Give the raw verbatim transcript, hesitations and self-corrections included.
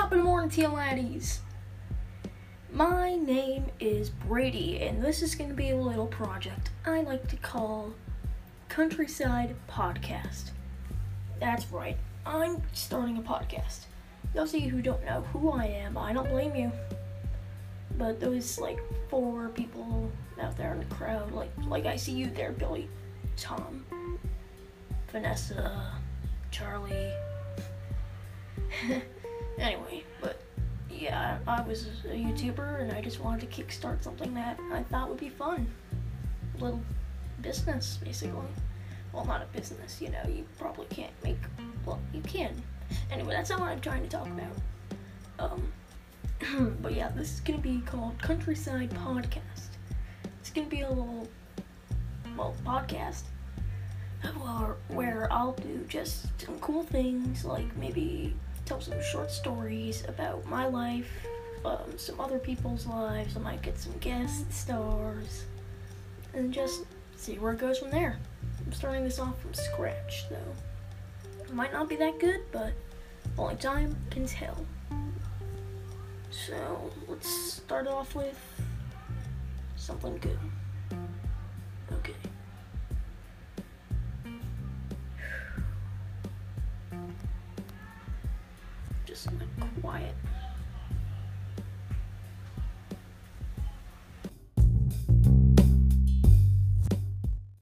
Top of the morning to you laddies. My name is Brady, and this is going to be a little project I like to call Countryside Podcast. That's right, I'm starting a podcast. Those of you who don't know who I am, I don't blame you. But those like four people out there in the crowd, like like I see you there, Billy, Tom, Vanessa, Charlie. Anyway, but yeah, I was a YouTuber and I just wanted to kickstart something that I thought would be fun. A little business, basically. Well, not a business, you know, you probably can't make, well, you can. Anyway, that's not what I'm trying to talk about. Um, but yeah, this is gonna be called Countryside Podcast. It's gonna be a little, well, podcast where, where I'll do just some cool things, like maybe tell some short stories about my life, um, some other people's lives. I might get some guest stars, and just see where it goes from there. I'm starting this off from scratch, though. It might not be that good, but only time can tell. So, let's start off with something good. Okay. Just like quiet.